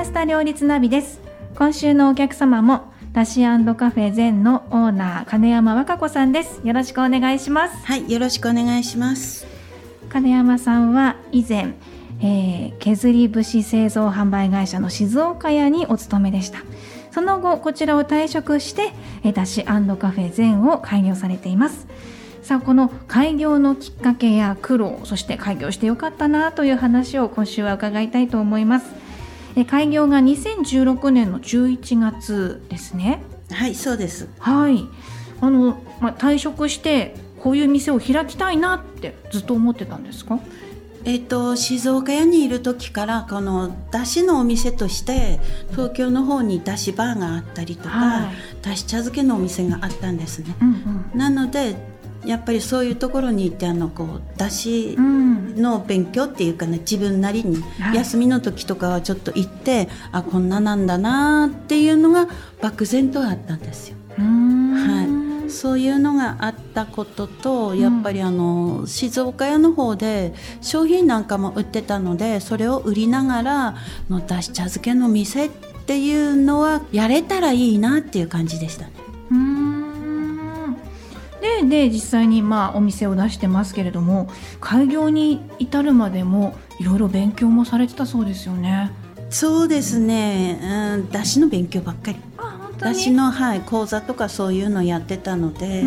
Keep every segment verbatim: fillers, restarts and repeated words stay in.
スタ両立ナビです。今週のお客様もだし&カフェゼンのオーナー金山和歌子さんです。よろしくお願いします。 はい、よろしくお願いします。 金山さんは以前、えー、削り節製造販売会社の静岡屋にお勤めでした。その後こちらを退職してだし&カフェゼンを開業されています。さあ、この開業のきっかけや苦労、そして開業してよかったなという話を今週は伺いたいと思います。え開業がにせんじゅうろくねんのじゅういちがつですね。 はい、そうです。 はい、あの、まあ、退職してこういう店を開きたいなってずっと思ってたんですか？ えーと、静岡屋にいる時からこのだしのお店として東京の方にだしバーがあったりとか、はい、だし茶漬けのお店があったんですね、うんうん、なのでやっぱりそういうところに行ってあのこうだしの勉強っていうかね、自分なりに休みの時とかはちょっと行って、はい、あこんななんだなっていうのが漠然とあったんですよ。うーん、はい、そういうのがあったことと、やっぱりあの、うん、静岡屋の方で商品なんかも売ってたので、それを売りながらのだし茶漬けの店っていうのはやれたらいいなっていう感じでしたね。 うーんで, で実際にまあお店を出してますけれども、開業に至るまでもいろいろ勉強もされてたそうですよね。 そうですね、うん、だしの勉強ばっかり。だしの、はい、講座とかそういうのやってたので、うん、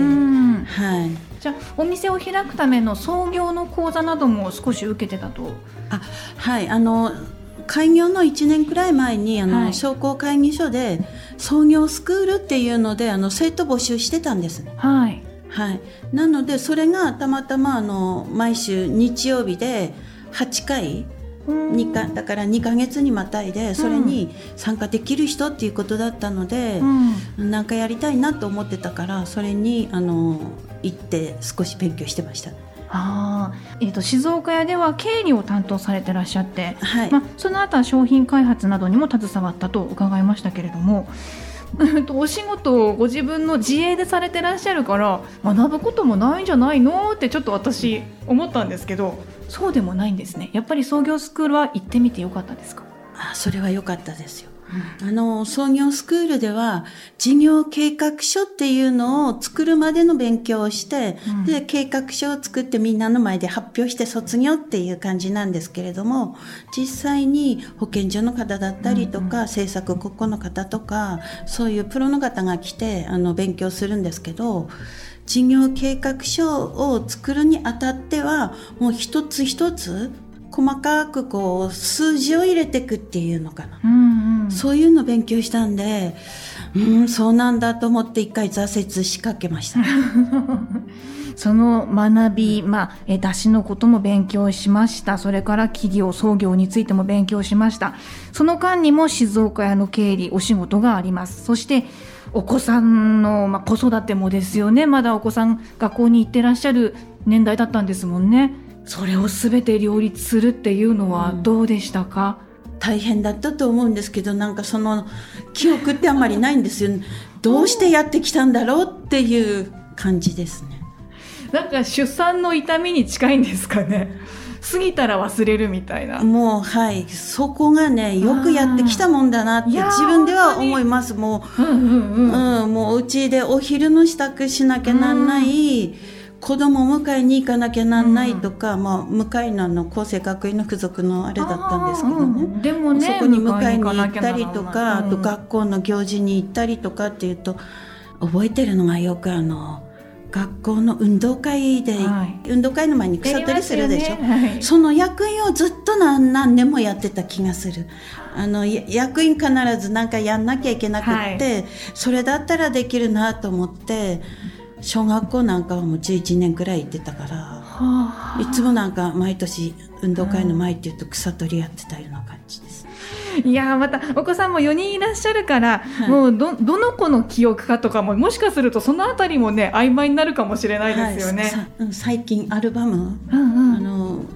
はい、 じゃあお店を開くための創業の講座なども少し受けてたと？ あ、はい、あの開業のいちねんくらい前にあの、はい、商工会議所で創業スクールっていうのであの生徒募集してたんですね。はいはい、なのでそれがたまたまあの毎週日曜日ではちかいにかだからにかげつにまたいでそれに参加できる人っていうことだったので、うん、なんかやりたいなと思ってたから、それにあの行って少し勉強してました。 あ、えー、と静岡屋では経理を担当されてらっしゃって、はい、まあ、その後は商品開発などにも携わったと伺いましたけれども、お仕事をご自分の自営でされてらっしゃるから学ぶこともないんじゃないのってちょっと私思ったんですけど、そうでもないんですね。やっぱり創業スクールは行ってみてよかったですか？ あ、それは良かったですよ。あの創業スクールでは事業計画書っていうのを作るまでの勉強をして、うん、で計画書を作ってみんなの前で発表して卒業っていう感じなんですけれども、実際に保健所の方だったりとか、うんうん、制作国庫の方とかそういうプロの方が来てあの勉強するんですけど、事業計画書を作るにあたってはもう一つ一つ細かくこう数字を入れていくっていうのかな、うんうん、そういうのを勉強したんで、うん、そうなんだと思って一回挫折しかけましたその学び、まあ、え出汁のことも勉強しました。それから企業創業についても勉強しました。その間にも静岡屋の経理お仕事があります。そしてお子さんの、まあ、子育てもですよね。まだお子さん学校に行ってらっしゃる年代だったんですもんね。それを全て両立するっていうのはどうでしたか？ うん、大変だったと思うんですけど、なんかその記憶ってあんまりないんですよ。どうしてやってきたんだろうっていう感じですね。 なんか出産の痛みに近いんですかね。過ぎたら忘れるみたいな。 もうはい、そこがねよくやってきたもんだなって自分では思います。もう、うんうんうんうん、もううちでお昼の支度しなきゃなんない、うん、子供を迎えに行かなきゃなんないとか、うんまあ、迎えのあの厚生学院の付属のあれだったんですけどね、うん、 でもねそこに迎えに行ったりとか、うん、あと学校の行事に行ったりとかっていうと、覚えてるのがよくあの学校の運動会で、はい、運動会の前に草取りするでしょ、ねはい、その役員をずっと 何, 何年もやってた気がする。あの役員必ず何かやんなきゃいけなくって、はい、それだったらできるなと思って小学校なんかはもうじゅういちねんくらい行ってたから、はあ、いつもなんか毎年運動会の前っていうと草取りやってたような感じです。 いやまたお子さんもよにんいらっしゃるから、はい、もう ど, どの子の記憶かとかももしかするとそのあたりもね曖昧になるかもしれないですよね、 はい、最近アルバム、うんうん、あの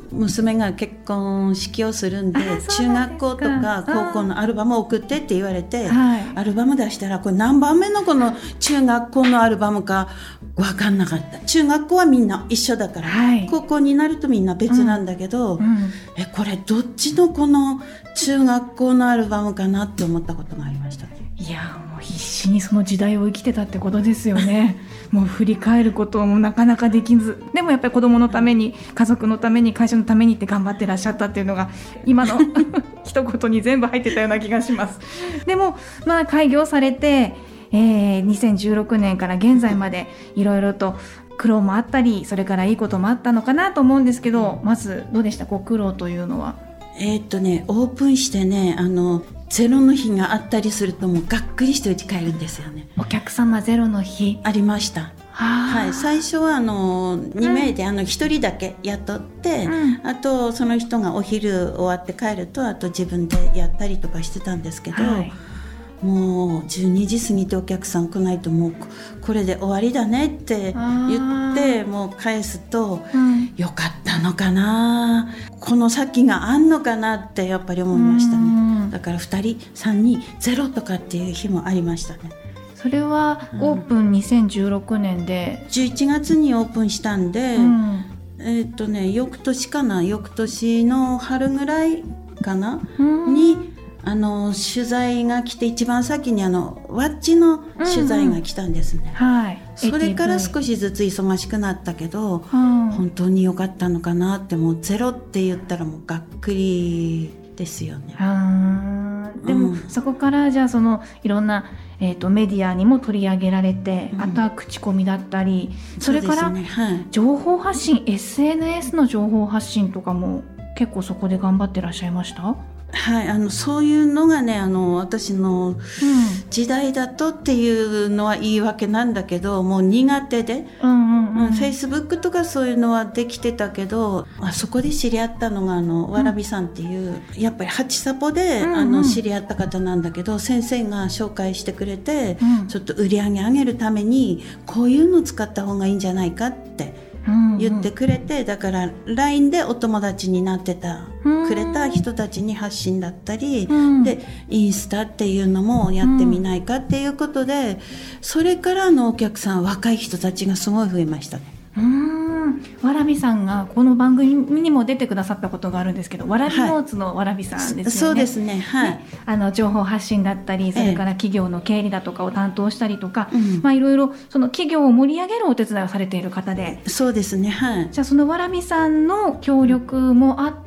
娘が結婚式をするんで、中学校とか高校のアルバムを送ってって言われて、はい、アルバム出したらこれ何番目のこの中学校のアルバムか分かんなかった。中学校はみんな一緒だから、はい、高校になるとみんな別なんだけど、うんうん、えこれどっちのこの中学校のアルバムかなって思ったことがありました。 いやもう必死にその時代を生きてたってことですよねもう振り返ることもなかなかできず、でもやっぱり子供のために、家族のために、会社のためにって頑張ってらっしゃったっていうのが今の一言に全部入ってたような気がします。でもまあ開業されて、えー、にせんじゅうろくねんから現在までいろいろと苦労もあったり、それからいいこともあったのかなと思うんですけど、まずどうでしたご苦労というのは。 えーっとねオープンしてね、あのゼロの日があったりするともうがっくりしてうち帰るんですよね。 お客様ゼロの日ありました。はい、最初はあのにめいで、うん、あのひとりだけ雇って、うん、あとその人がお昼終わって帰るとあと自分でやったりとかしてたんですけど、はい、もうじゅうにじ過ぎてお客さん来ないともうこれで終わりだねって言ってもう返すと、うん、よかったのかな、この先があんのかなってやっぱり思いましたね。だからふたりさんにんゼロとかっていう日もありましたね。 それはオープンにせんじゅうろくねんで、 うん、じゅういちがつにオープンしたんで、うん、えーっとね翌年かな翌年の春ぐらいかな、うん、にあの取材が来て、一番先にあのワッチの取材が来たんですね、うんうんはい、それから少しずつ忙しくなったけど、うん、本当に良かったのかなって、もうゼロって言ったらもうがっくりですよね。 あでも、うん、そこからじゃあそのいろんな、えー、とメディアにも取り上げられて、うん、あとは口コミだったり、それから情報発信、はい、エスエヌエス の情報発信とかも結構そこで頑張ってらっしゃいました？ はい、あのそういうのがね、あの私の時代だとっていうのは言い訳なんだけど、もう苦手で、うんうんうん、フェイスブックとかそういうのはできてたけど、あそこで知り合ったのがあのわらびさんっていう、うん、やっぱり八サポで、うんうん、あの知り合った方なんだけど、先生が紹介してくれて、うん、ちょっと売り上げ上げるためにこういうの使った方がいいんじゃないかって言ってくれて、だから ライン でお友達になってたくれた人たちに発信だったり、うん、でインスタっていうのもやってみないかっていうことで、うん、それからのお客さん、若い人たちがすごい増えましたね。 うーん、わらびさんがこの番組にも出てくださったことがあるんですけど、わらびノーツのわらびさんですよね、はい、 そうですね、はい、 ね、あの情報発信だったり、それから企業の経理だとかを担当したりとか、ええ、まあ、いろいろその企業を盛り上げるお手伝いをされている方で。 そうですね、はい、 じゃあそのわらびさんの協力もあって、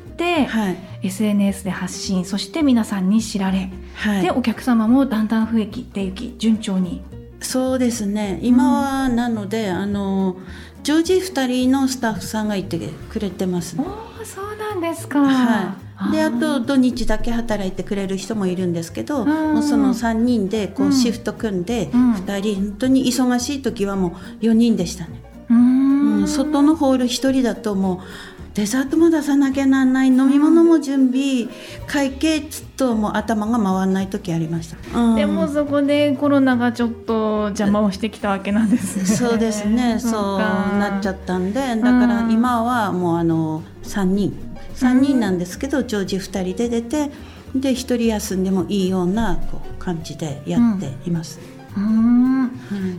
はい、エスエヌエス で発信、そして皆さんに知られ、はい、でお客様もだんだん増えていき、順調に。 そうですね、今はなので、うん、あの常時ふたりのスタッフさんがいてくれてます、ね、 お、そうなんですか、 はい、であと土日だけ働いてくれる人もいるんですけど、もうそのさんにんでこうシフト組んで、うん、ふたり、本当に忙しい時はもうよにんでしたね。うーん、うん、外のホールひとりだともうデザートも出さなきゃなんない、飲み物も準備、会計つっともう頭が回らない時ありました、うん、 でもそこでコロナがちょっと邪魔をしてきたわけなんですね。 そうですね、そうなっちゃったんで、だから今はもうあのさんにんさんにんなんですけど、常時ふたりで出て、でひとり休んでもいいようなこう感じでやっています、 うん、うん、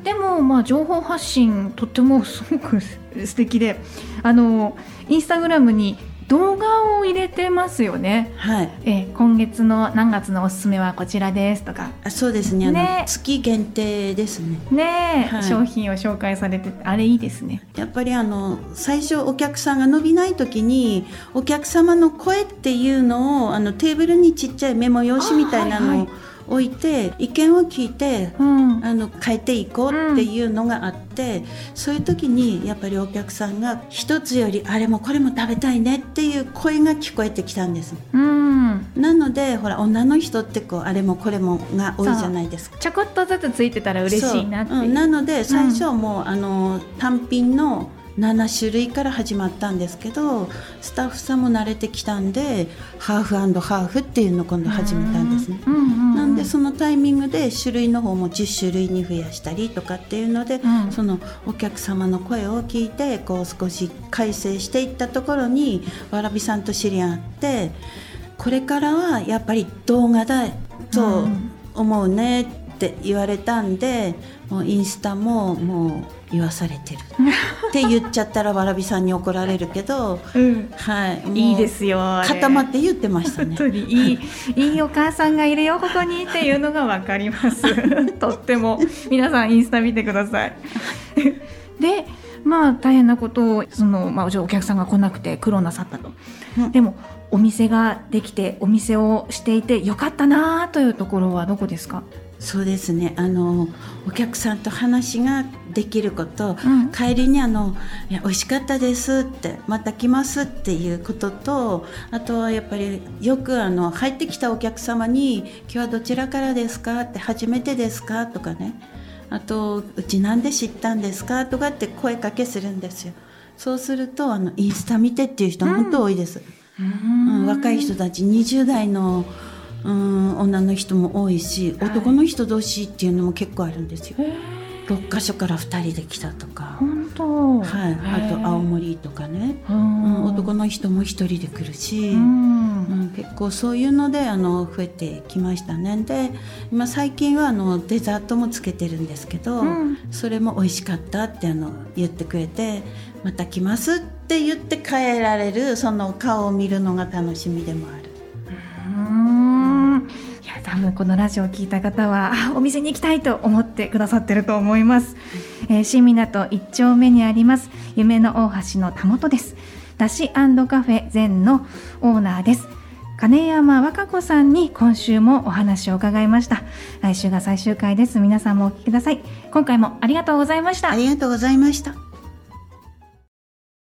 でもまあ情報発信とってもすごく素敵で、あのインスタグラムに動画を入れてますよね、はい、え今月の何月のおすすめはこちらですとか。 あ、そうですね、あのね、月限定ですね、 ね、はい、商品を紹介されて、あれいいですね。 やっぱりあの最初お客さんが伸びない時にお客様の声っていうのをあのテーブルにちっちゃいメモ用紙みたいなのを置いて意見を聞いて、うん、あの変えていこうっていうのがあって、うん、そういう時にやっぱりお客さんが一つよりあれもこれも食べたいねっていう声が聞こえてきたんです、うん、なのでほら女の人ってこうあれもこれもが多いじゃないですか。 ちょこっとずつついてたら嬉しいなっていう、 うん、なので最初もう、うん、あの単品のななしゅるいから始まったんですけど、スタッフさんも慣れてきたんでハーフ&ハーフっていうのを今度始めたんですね。うんうんうん、なんでそのタイミングで種類の方もじゅっしゅるいに増やしたりとかっていうので、うん、そのお客様の声を聞いてこう少し改正していったところにわらびさんと知り合って、これからはやっぱり動画だと思うねって言われたんで、もうインスタももう言わされてるって言っちゃったらわらびさんに怒られるけど、うん、はい、 いいですよ、 固まって言ってましたね。 本当にいいいいお母さんがいるよここにっていうのが分かりますとっても皆さんインスタ見てくださいで、まあ大変なことをその、まあ、お客さんが来なくて苦労なさったと、うん、でもお店ができてお店をしていてよかったなというところはどこですか？ そうですね、あのお客さんと話ができること、うん、帰りにあのいや美味しかったですってまた来ますっていうことと、あとはやっぱりよくあの入ってきたお客様に今日はどちらからですかって初めてですかとかね、あとうちなんで知ったんですかとかって声かけするんですよ。そうするとあのインスタ見てっていう人本当多いです、うんうん、若い人たちにじゅうだいのうん、女の人も多いし、男の人同士っていうのも結構あるんですよ。ろっかしょからふたりで来たとか、 本当、 はい、あと青森とかね、うん、男の人もひとりで来るし、うんうん、結構そういうのであの増えてきましたね。で今最近はあのデザートもつけてるんですけど、うん、それも美味しかったってあの言ってくれて、また来ますって言って帰られる、その顔を見るのが楽しみでもある。 多分このラジオを聞いた方はお店に行きたいと思ってくださってると思います、えー、新港いっちょうめにあります夢の大橋のたもとです。だし&カフェ禅のオーナーです。金山和歌子さんに今週もお話を伺いました。来週が最終回です。皆さんもお聞きください。今回もありがとうございました。 ありがとうございました。